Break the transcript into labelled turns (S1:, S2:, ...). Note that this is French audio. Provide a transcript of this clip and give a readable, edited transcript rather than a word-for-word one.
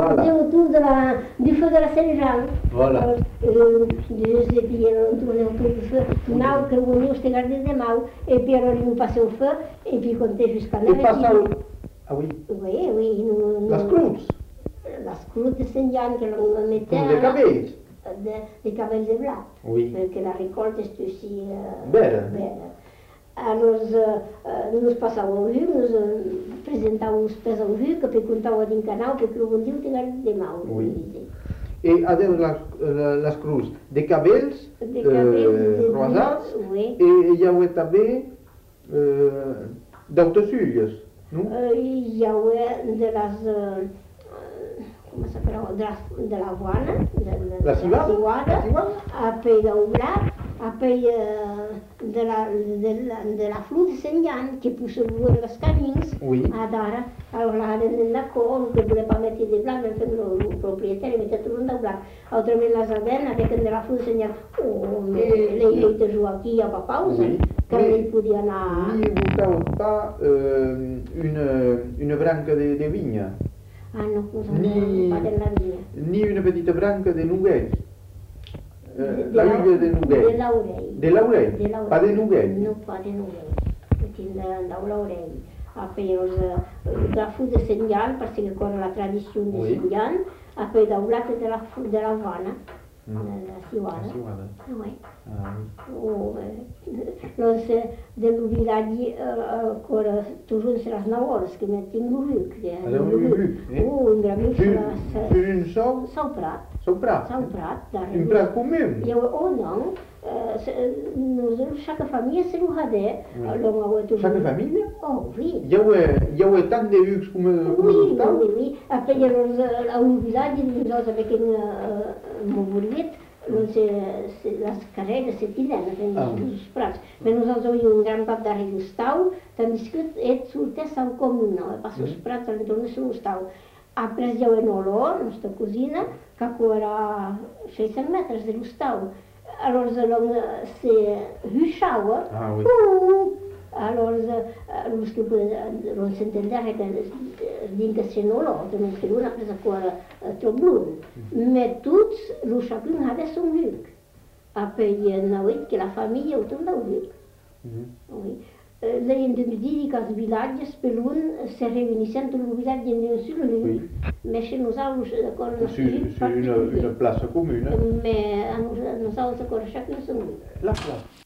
S1: Voilà.
S2: Autour du feu de la Saint-Jean.
S1: Voilà.
S2: Et puis on tournait autour du feu. Now que on nous gardé des maus. Et puis alors ils nous passaient au feu. Et puis comptaient jusqu'à
S1: Et passe au... Ah oui.
S2: Oui, oui.
S1: Las croûtes.
S2: Las croûtes de Saint-Jean que l'on mettait.
S1: Comme des cabells.
S2: Des cabells de blat.
S1: Oui.
S2: Que la récolte est aussi
S1: belle.
S2: Alors, nos passàvem al riu, nos presentàvem els pes al riu, que preguntàvem din canal, perquè el bon diu tenen de mau.
S1: Oui. Et avec las cruz de cabells rosats,
S2: oui.
S1: et il y avait també d'autosulles, non?
S2: Hi havia de les... com de l'avoana,
S1: la civada,
S2: apoi d'oblat, apoi de la flor de Sant Jan, que posaven els camins, ara, l'aren d'acord, que volia pas metre de blanc, vam fer el propietari, metre tot de blanc. Altrament les avenes, de la flor de Sant Jan, l'ell de jugar aquí a pausa, que ell podia anar...
S1: Ni voteu pas une branca de vinya?
S2: Ah no, nosaltres pas de la vinya.
S1: Ni una petita branca de noguell? La vinya de noguell?
S2: De l'aurell.
S1: De l'aurell? Pas de noguell?
S2: No, pas de noguell. Tindran l'aurell. Apoi de la flor de Sant Jan, perquè corre la tradició de Sant Jan, apoi d'aulat de l'Havana, de la Civada. Oui. Doncs de l'ovilatge corre toujours sur les 9 hores, que m'he tingut un graviu
S1: sur une sau?
S2: Sau Prat.
S1: Sau Prat?
S2: Sau Prat.
S1: Un prat commun?
S2: Oh non, chaque famille c'est le hadet.
S1: Chaque famille?
S2: Oh oui.
S1: Il y avait tant de hucs comme
S2: oui. Après, au village, nous avec un mobilier. Les carreres se tiren els prats. Però nosaltres hi ha un gran cap darrere l'estau, tandis que sortia sau comuna, passa els prats a l'entorn de l'estau. Après hi ha un olor, la nostra cosina, que era 600 metres de l'estau. Alors, se ruixava, alors, s'entendeva que dins que se n'olor, que non fer una presa cosa tot blunt. Mais tots, chacun avait son huc. Après, il y en a que la famille autour d'un huc. Là, il y a dit que les villages, per l'un, se réunissaient dans le village sur le huc. Mais chez nous, d'accord,
S1: sur une place commune.
S2: Mais nous avons encore chacun son huc.
S1: La place.